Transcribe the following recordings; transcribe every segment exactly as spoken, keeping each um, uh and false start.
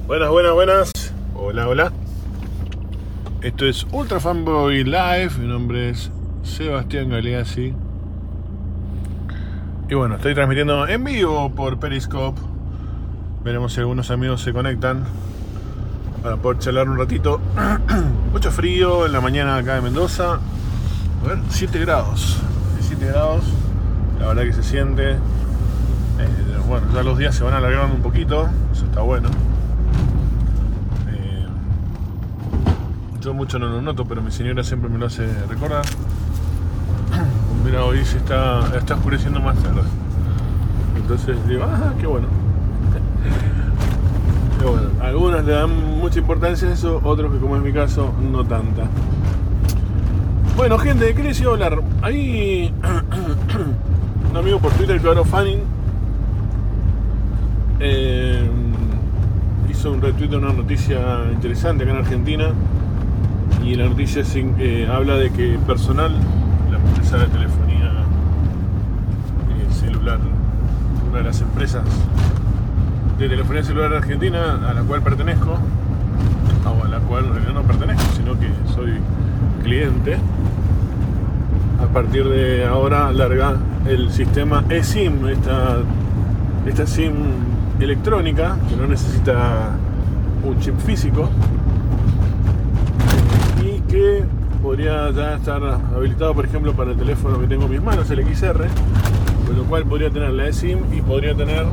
Buenas, buenas, buenas. Hola, hola. Esto es Ultra Fanboy Live. Mi nombre es Sebastián Galeazzi. Y bueno, estoy transmitiendo en vivo por Periscope. Veremos si algunos amigos se conectan para poder charlar un ratito. Mucho frío en la mañana acá de Mendoza. A ver, siete grados. siete grados. La verdad que se siente. Eh, bueno, ya los días se van alargando un poquito. Eso está bueno. Yo mucho no lo noto, pero mi señora siempre me lo hace recordar. Mira, hoy se está, está oscureciendo más tarde. Entonces digo, ah, qué bueno. Qué bueno. Algunos le dan mucha importancia a eso, otros que, como es mi caso, no tanta. Bueno, gente, ¿de qué les iba a hablar? Hay un amigo por Twitter, Claro Fanning, eh, hizo un retweet de una noticia interesante acá en Argentina. Y la noticia eh, habla de que Personal, la empresa de telefonía eh, celular, una de las empresas de telefonía celular de Argentina a la cual pertenezco, o a la cual en realidad no pertenezco, sino que soy cliente, a partir de ahora larga el sistema eSIM, esta, esta SIM electrónica que no necesita un chip físico, que podría ya estar habilitado, por ejemplo, para el teléfono que tengo en mis manos, el X R, con lo cual podría tener la eSIM y podría tener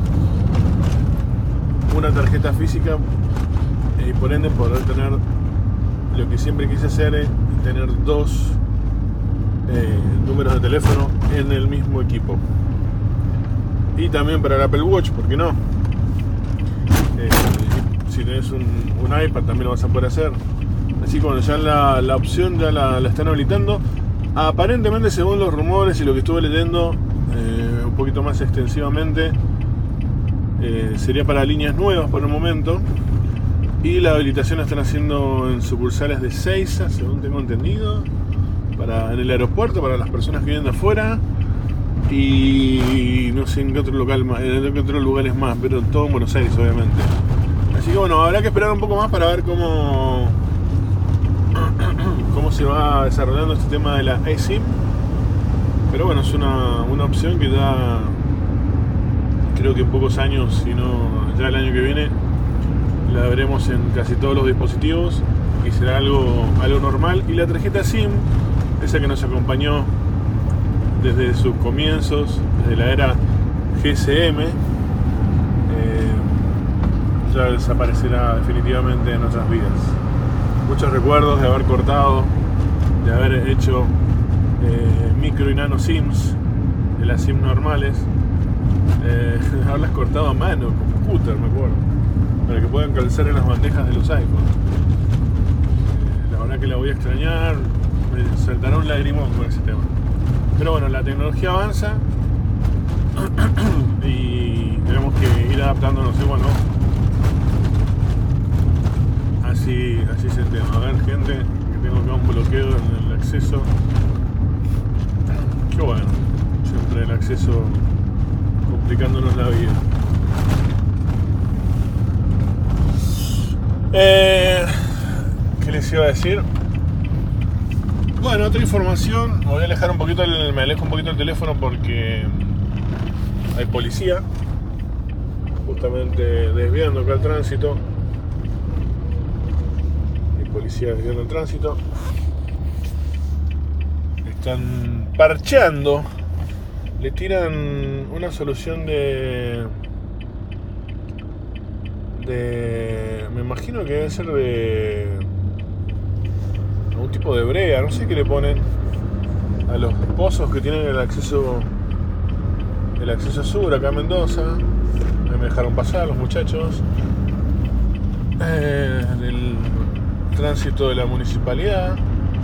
una tarjeta física y por ende poder tener lo que siempre quise hacer, es tener dos eh, números de teléfono en el mismo equipo. Y también para el Apple Watch, ¿por qué no? Eh, si tenés un, un iPad también lo vas a poder hacer. Así que bueno, ya la, la opción ya la, la están habilitando. Aparentemente, según los rumores y lo que estuve leyendo eh, un poquito más extensivamente, eh, sería para líneas nuevas por el momento. Y la habilitación la están haciendo en sucursales de Seiza, según tengo entendido, para, en el aeropuerto, para las personas que vienen de afuera. Y no sé en qué otro local más, en qué otros lugares más, pero todo en Buenos Aires, obviamente. Así que bueno, habrá que esperar un poco más para ver cómo cómo se va desarrollando este tema de la eSIM. Pero bueno, es una, una opción que ya creo que en pocos años, si no ya el año que viene, la veremos en casi todos los dispositivos y será algo, algo normal. Y la tarjeta SIM, esa que nos acompañó desde sus comienzos, desde la era G S M, eh, ya desaparecerá definitivamente de nuestras vidas. Muchos recuerdos de haber cortado, de haber hecho eh, micro y nano SIMs, de las SIM normales, eh, de haberlas cortado a mano, con cúter, me acuerdo, para que puedan calzar en las bandejas de los iPhones. Eh, la verdad que la voy a extrañar, me saltará un lagrimón con ese tema. Pero bueno, la tecnología avanza y tenemos que ir adaptándonos igual, ¿no? Así, así es el tema. A ver, gente, que tengo acá un bloqueo en el acceso. Qué bueno, siempre el acceso complicándonos la vida. Eh, ¿Qué les iba a decir? Bueno, otra información. Me voy a alejar un poquito, el, me alejo un poquito el teléfono porque hay policía justamente desviando acá el tránsito. Policía desviando el tránsito, están parcheando, le tiran una solución de de me imagino que debe ser de algún tipo de brea, no sé qué le ponen a los pozos que tienen el acceso el acceso sur acá a Mendoza. Me dejaron pasar los muchachos eh, del tránsito de la municipalidad,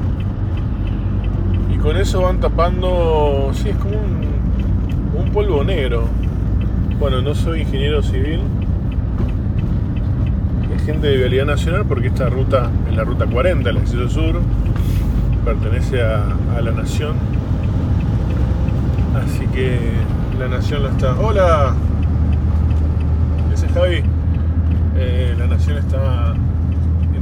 y con eso van tapando, sí, es como un, un polvo negro. Bueno, no soy ingeniero civil, es gente de Vialidad Nacional, porque esta ruta es la ruta cuarenta, el acceso sur, pertenece a, a la Nación, así que la Nación la está... ¡Hola! Ese es Javi. Eh, la Nación está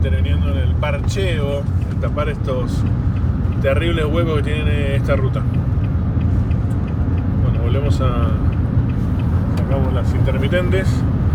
interviniendo en el parcheo, en tapar estos terribles huecos que tiene esta ruta. Bueno, volvemos a... sacamos las intermitentes.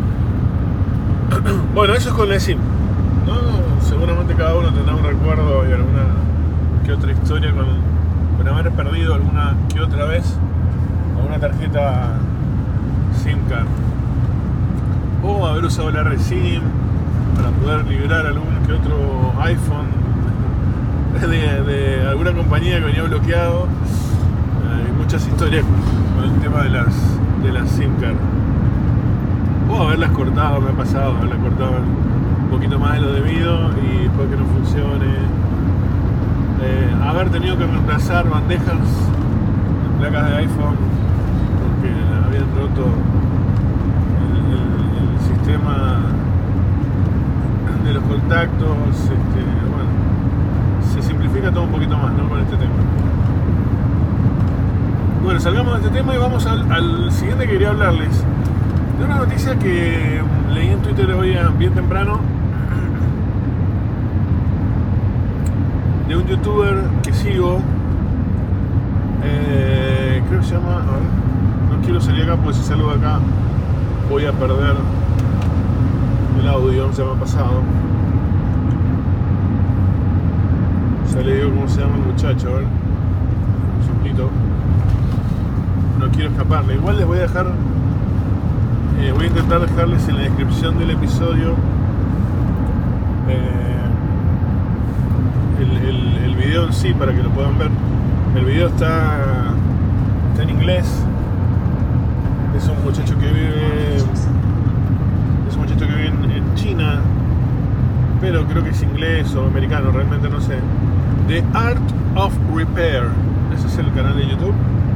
Bueno, eso es con la SIM, ¿no? Seguramente cada uno tendrá un recuerdo y alguna que otra historia con, con haber perdido alguna que otra vez una tarjeta SIM card, o haber usado la ReSIM para poder liberar algún que otro iPhone de, de alguna compañía que venía bloqueado. Hay muchas historias con el tema de las, de las SIM card, o haberlas cortado. Me ha pasado haberlas cortado un poquito más de lo debido y después que no funcione, eh, haber tenido que reemplazar bandejas, placas de iPhone, porque habían roto el, el, el sistema de los contactos. Este, bueno, se simplifica todo un poquito más, ¿no?, con este tema. Bueno, salgamos de este tema y vamos al, al siguiente que quería hablarles, de una noticia que leí en Twitter hoy bien temprano, de un youtuber que sigo, eh, creo que se llama, a ver, no quiero salir acá porque si salgo de acá voy a perder el audio, se me ha pasado. Ya le digo cómo se llama el muchacho, a ver, un segundito, no quiero escaparle. Igual les voy a dejar, eh, voy a intentar dejarles en la descripción del episodio eh, el, el, el video en sí para que lo puedan ver. El video está, está en inglés. Es un muchacho que vive es un muchacho que vive en, en China, pero creo que es inglés o americano, realmente no sé. The Art of Repair, ese es el canal de YouTube.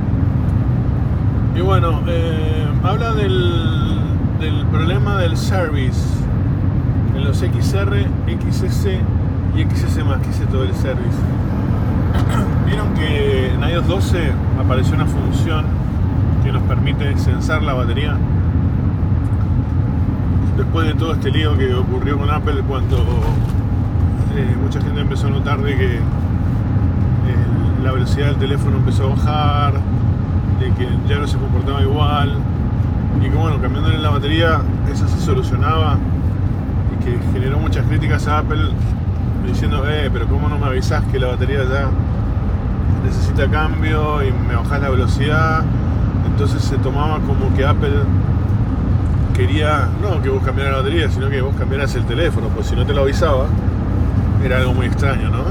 Y bueno, eh, habla del, del problema del service en los X R, X S y X S más, que es todo el service. Vieron que en iOS doce apareció una función que nos permite censar la batería. Después de todo este lío que ocurrió con Apple, cuando eh, mucha gente empezó a notar de que eh, la velocidad del teléfono empezó a bajar, de que ya no se comportaba igual, y que bueno, cambiándole la batería eso se solucionaba, y que generó muchas críticas a Apple diciendo, eh, pero cómo no me avisás que la batería ya necesita cambio y me bajás la velocidad. Entonces se tomaba como que Apple quería, no que vos cambiaras la batería, sino que vos cambiaras el teléfono, pues si no te lo avisaba era algo muy extraño, ¿no?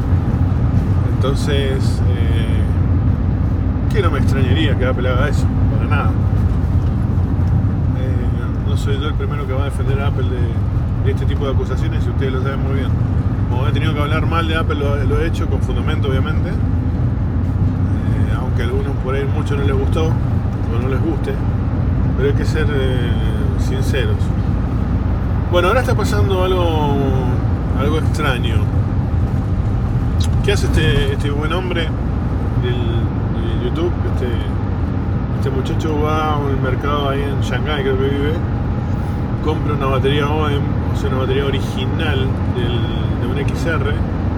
Entonces eh, que no me extrañaría que Apple haga eso, para nada. Eh, no soy yo el primero que va a defender a Apple de, de este tipo de acusaciones, y ustedes lo saben muy bien. Como he tenido que hablar mal de Apple, lo, lo he hecho con fundamento, obviamente, eh, aunque a algunos por ahí mucho no les gustó o no les guste, pero hay que ser eh, sinceros. Bueno, ahora está pasando algo algo extraño. ¿Qué hace este, este buen hombre del, de YouTube? Este, este muchacho va a un mercado ahí en Shanghái, creo que vive, compra una batería O E M, o sea, una batería original del, de un X R, eh,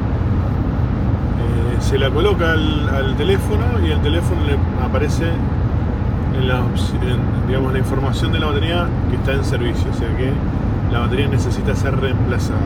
se la coloca al, al teléfono, y el teléfono le aparece en la, en, digamos, la información de la batería que está en servicio, o sea que la batería necesita ser reemplazada.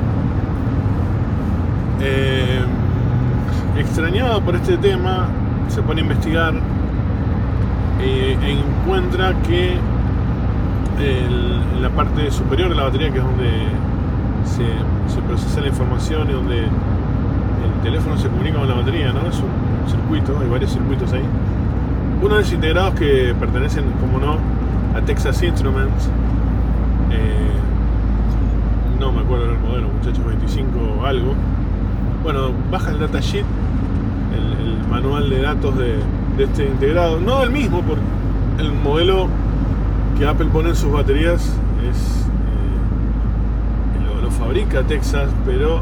Eh, extrañado por este tema, se pone a investigar eh, e encuentra que el, en la parte superior de la batería, que es donde se, se procesa la información y donde el teléfono se comunica con la batería, ¿no? Es un circuito, hay varios circuitos ahí. Uno de los integrados que pertenecen, como no, a Texas Instruments, eh, no me acuerdo del modelo, muchachos, veinticinco o algo. Bueno, baja el datasheet, el, el manual de datos de, de este integrado, no el mismo, porque el modelo que Apple pone en sus baterías es eh, lo, lo fabrica Texas, pero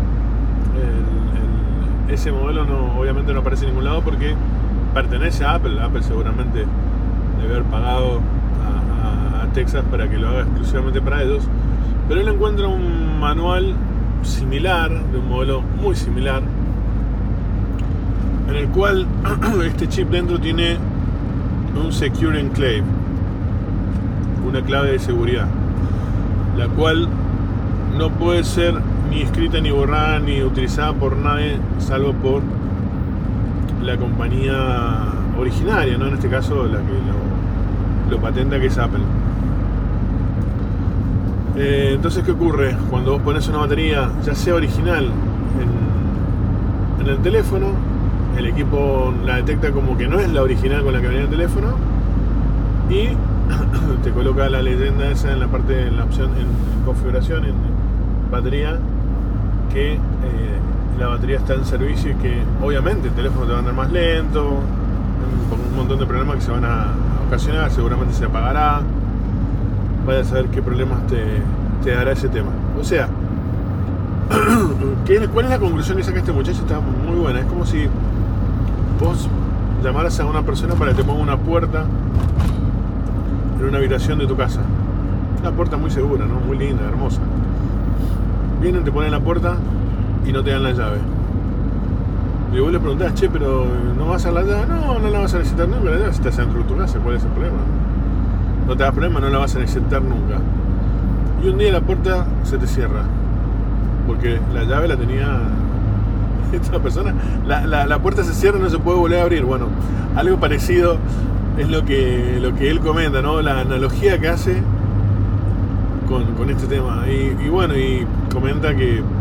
el, el, ese modelo no, obviamente no aparece en ningún lado porque pertenece a Apple. Apple seguramente debe haber pagado a, a, a Texas para que lo haga exclusivamente para ellos, pero él encuentra un manual similar, de un modelo muy similar, en el cual este chip dentro tiene un Secure Enclave, una clave de seguridad, la cual no puede ser ni escrita ni borrada ni utilizada por nadie salvo por la compañía originaria, ¿no? En este caso la que lo, lo patenta, que es Apple. Eh, entonces, ¿qué ocurre? Cuando vos pones una batería, ya sea original, en, en el teléfono, el equipo la detecta como que no es la original con la que venía el teléfono y te coloca la leyenda esa en la parte, en la opción, en, en configuración, en batería, que eh, la batería está en servicio y que obviamente el teléfono te va a andar más lento, con un montón de problemas que se van a ocasionar, seguramente se apagará, vaya a saber qué problemas te, te dará ese tema. O sea, ¿qué, ¿cuál es la conclusión que saca este muchacho? Está muy buena. Es como si vos llamaras a una persona para que te ponga una puerta en una habitación de tu casa. Una puerta muy segura, ¿no? Muy linda, hermosa. Vienen, te ponen la puerta y no te dan la llave. Y vos le preguntás, che, pero ¿no vas a la llave? No, no la vas a necesitar nunca. La llave si estás dentro de tu casa, ¿cuál es el problema? No te das problema, no la vas a necesitar nunca. Y un día la puerta se te cierra, porque la llave la tenía esta persona. La, la, la puerta se cierra y no se puede volver a abrir. Bueno, algo parecido es lo que, lo que él comenta, ¿no? La analogía que hace con, con este tema. Y, y bueno, y comenta que eh,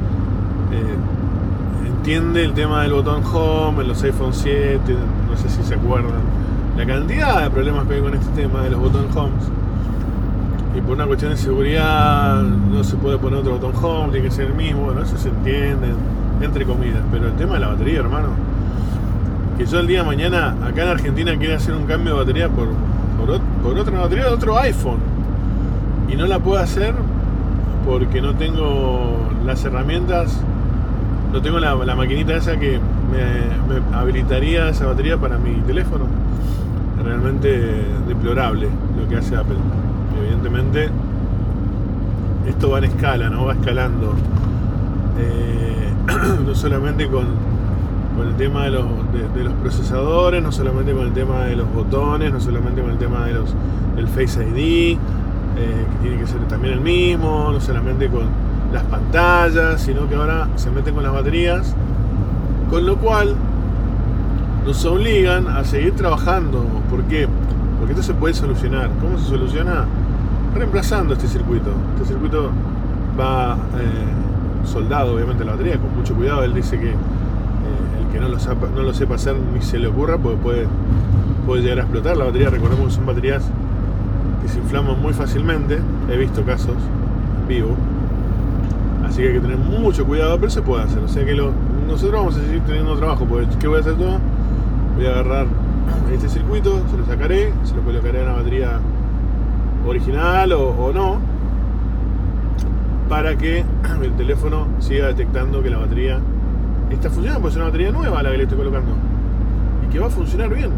entiende el tema del botón home en los iPhone siete, no sé si se acuerdan, la cantidad de problemas que hay con este tema de los botón homes. Y por una cuestión de seguridad no se puede poner otro botón home, tiene que ser el mismo. Bueno, eso se entiende, entre comillas. Pero el tema de la batería, hermano, que yo el día de mañana acá en Argentina quiera hacer un cambio de batería por, por, por otra batería de otro iPhone y no la puedo hacer porque no tengo las herramientas, no tengo la, la maquinita esa que me, me habilitaría esa batería para mi teléfono. Realmente deplorable lo que hace Apple. Evidentemente esto va en escala, ¿no? Va escalando, eh, no solamente con, con el tema de los, de, de los procesadores, no solamente con el tema de los botones, no solamente con el tema de los, del Face I D, eh, que tiene que ser también el mismo, no solamente con las pantallas, sino que ahora se meten con las baterías, con lo cual nos obligan a seguir trabajando. ¿Por qué? Porque esto se puede solucionar. ¿Cómo se soluciona? Reemplazando este circuito. Este circuito va eh, soldado, obviamente, a la batería, con mucho cuidado. Él dice que eh, el que no lo, sepa, no lo sepa hacer ni se le ocurra, porque puede, puede llegar a explotar la batería. Recordemos que son baterías que se inflaman muy fácilmente. He visto casos en vivo. Así que hay que tener mucho cuidado, pero se puede hacer. O sea que lo, nosotros vamos a seguir teniendo trabajo. Porque, ¿qué voy a hacer todo? Voy a agarrar este circuito, se lo sacaré, se lo colocaré en la batería original o, o no, para que el teléfono siga detectando que la batería está funcionando. Puede ser una batería nueva la que le estoy colocando y que va a funcionar bien.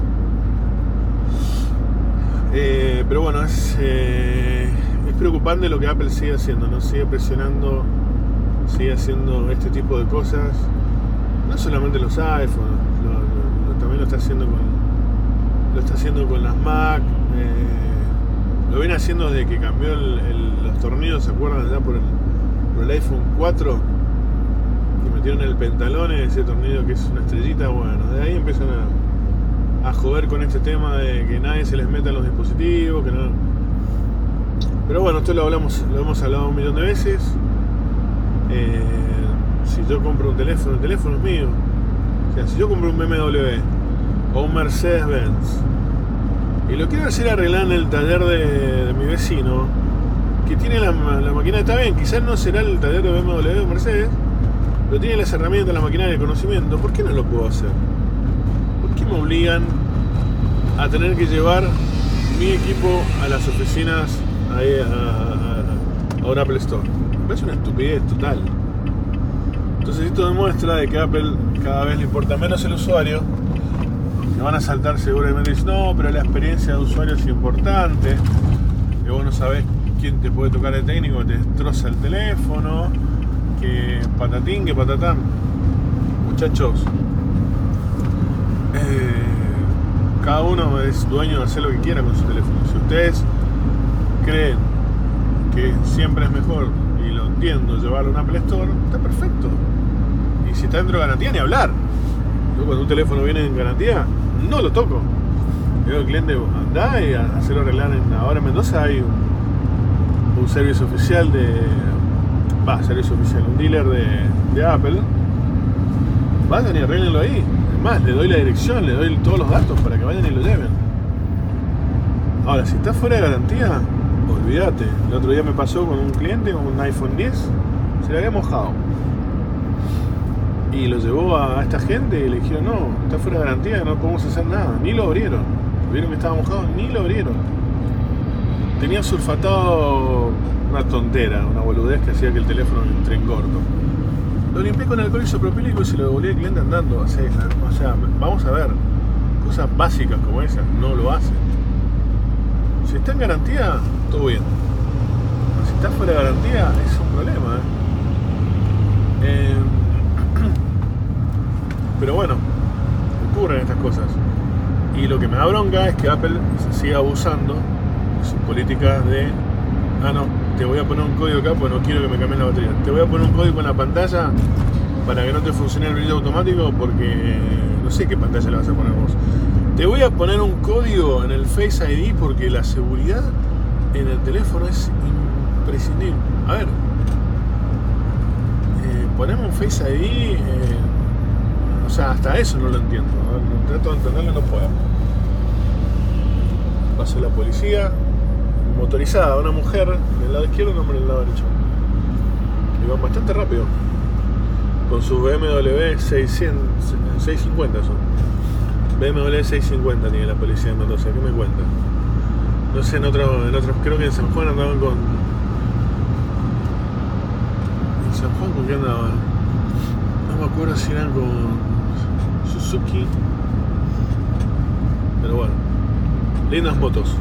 Eh, pero bueno, es, eh, es preocupante lo que Apple sigue haciendo, ¿no? Sigue presionando, sigue haciendo este tipo de cosas. No solamente los iPhones, lo, lo, lo, también lo está haciendo con lo está haciendo con las Mac. Eh, lo viene haciendo desde que cambió el, el, los tornillos, ¿se acuerdan? Ya por el, por el iPhone cuatro, que metieron el pentalón en ese tornillo que es una estrellita. Bueno, de ahí empiezan a, a joder con este tema de que nadie se les meta en los dispositivos, que no. Pero bueno, esto lo hablamos, lo hemos hablado un millón de veces. Eh, si yo compro un teléfono, el teléfono es mío. O sea, si yo compro un B M W o un Mercedes-Benz y lo quiero hacer arreglar en el taller de, de mi vecino, que tiene la, la máquina, está bien, quizás no será el taller de B M W o Mercedes, pero tiene las herramientas, la maquinaria, el conocimiento. ¿Por qué no lo puedo hacer? ¿Por qué me obligan a tener que llevar mi equipo a las oficinas, ahí, a, a, a un Apple Store? Me parece una estupidez total. Entonces esto demuestra de que a Apple cada vez le importa menos el usuario. Me van a saltar seguramente y dicen, no, pero la experiencia de usuario es importante, que vos no sabés quién te puede tocar el técnico, te destroza el teléfono, que patatín, que patatán. Muchachos, eh, cada uno es dueño de hacer lo que quiera con su teléfono. Si ustedes creen que siempre es mejor, y lo entiendo, llevarlo a una Apple Store, está perfecto. Y si está dentro de garantía, ni hablar. Yo cuando un teléfono viene en garantía, no lo toco. Digo al cliente, andá y a hacerlo arreglar. En, ahora en Mendoza hay un, un servicio oficial de... Va, servicio oficial, un dealer de, de Apple. Vayan y arreglenlo ahí. Es más, le doy la dirección, le doy todos los datos para que vayan y lo lleven. Ahora, si está fuera de garantía, olvídate. El otro día me pasó con un cliente con un iPhone diez, se le había mojado. Y lo llevó a esta gente y le dijeron, no, está fuera de garantía, no podemos hacer nada. Ni lo abrieron. Vieron que estaba mojado, ni lo abrieron. Tenía sulfatado una tontera, una boludez que hacía que el teléfono entre en gordo. Lo limpié con alcohol isopropílico y se lo devolví al cliente andando. O sea, o sea, vamos a ver, cosas básicas como esas no lo hacen. Si está en garantía, todo bien. Si está fuera de garantía, es un problema. ¿eh? Eh, pero bueno, ocurren estas cosas. Y lo que me da bronca es que Apple siga abusando de sus políticas de ah no, te voy a poner un código acá porque no quiero que me cambien la batería. Te voy a poner un código en la pantalla para que no te funcione el brillo automático porque no sé qué pantalla le vas a poner vos. Te voy a poner un código en el Face I D porque la seguridad en el teléfono es imprescindible. A ver, eh, ponemos un Face I D, eh, o sea, hasta eso no lo entiendo. ¿no? Trato de entenderlo, no puedo. Pasó la policía, motorizada, una mujer del lado izquierdo y un hombre del lado derecho. Y van bastante rápido. Con sus B M W seiscientos, seiscientos cincuenta son. B M W seiscientos cincuenta tiene la policía de Mendoza, ¿qué me cuenta? No sé, en otro, en otros, creo que en San Juan andaban con... ¿En San Juan con qué andaban? No me acuerdo si eran con Suzuki. Pero bueno, lindas motos.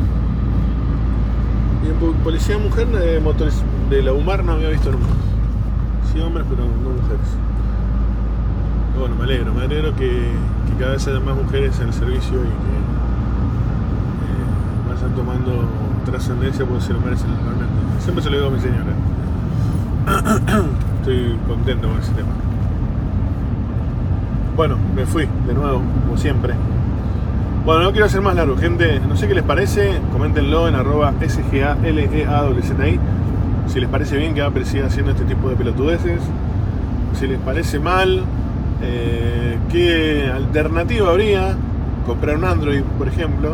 Y en policía mujer de motores de la UMAR no había visto nunca. Sí hombres, pero no mujeres. Pero bueno, me alegro, me alegro que, que cada vez haya más mujeres en el servicio y que eh, vayan tomando trascendencia porque se lo merecen realmente. Siempre se lo digo a mi señora. Estoy contento con ese tema. Bueno, me fui de nuevo, como siempre. Bueno, no quiero hacer más largo, gente. No sé qué les parece. Coméntenlo en arroba S G A L E A W Z I. Si les parece bien que Apple siga haciendo este tipo de pelotudeces. Si les parece mal, eh, ¿qué alternativa habría? Comprar un Android, por ejemplo.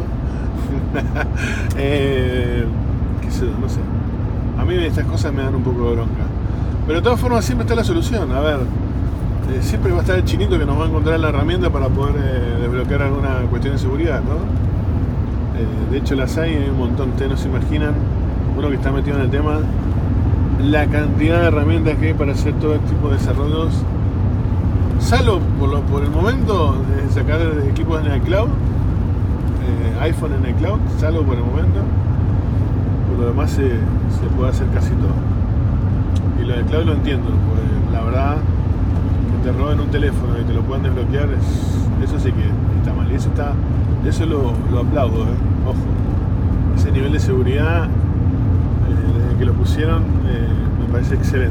eh, qué sé, no sé. A mí estas cosas me dan un poco de bronca. Pero de todas formas siempre está la solución. A ver, eh, siempre va a estar el chinito que nos va a encontrar la herramienta para poder eh, desbloquear alguna cuestión de seguridad, ¿no? Eh, de hecho las hay, hay un montón. Ustedes no se imaginan, uno que está metido en el tema, la cantidad de herramientas que hay para hacer todo este tipo de desarrollos. Salvo por, lo, por el momento de sacar equipos en el cloud, eh, iPhone en el cloud, salvo por el momento. Por lo demás se, se puede hacer casi todo. Y lo del cloud lo entiendo, porque la verdad que te roben un teléfono y te lo puedan desbloquear, es, eso sí que está mal. Y eso está, eso lo, lo aplaudo, ¿eh? Ojo. Ese nivel de seguridad, eh, desde que lo pusieron, eh, me parece excelente.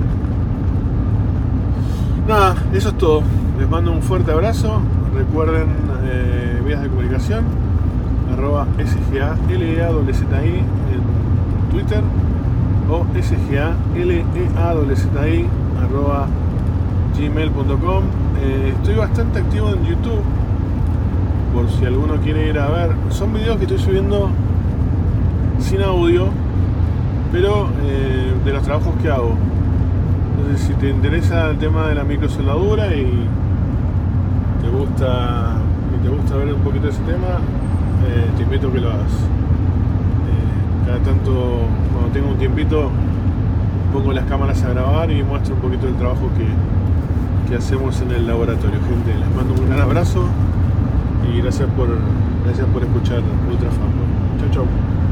Nada, eso es todo. Les mando un fuerte abrazo. Recuerden eh, vías de comunicación, arroba S G A L E A W Z I en Twitter o S G A L E A W Z I arroba gmail punto com. eh, Estoy bastante activo en YouTube, por si alguno quiere ir a ver. Son videos que estoy subiendo sin audio, pero eh, de los trabajos que hago. Entonces, si te interesa el tema de la microsoldadura y te gusta y te gusta ver un poquito de ese tema, eh, te invito a que lo hagas. Eh, cada tanto, cuando tengo un tiempito, pongo las cámaras a grabar y muestro un poquito del trabajo que, que hacemos en el laboratorio. Gente, les mando un gran abrazo y gracias por, gracias por escuchar Ultra Fanboy. Chau, chau.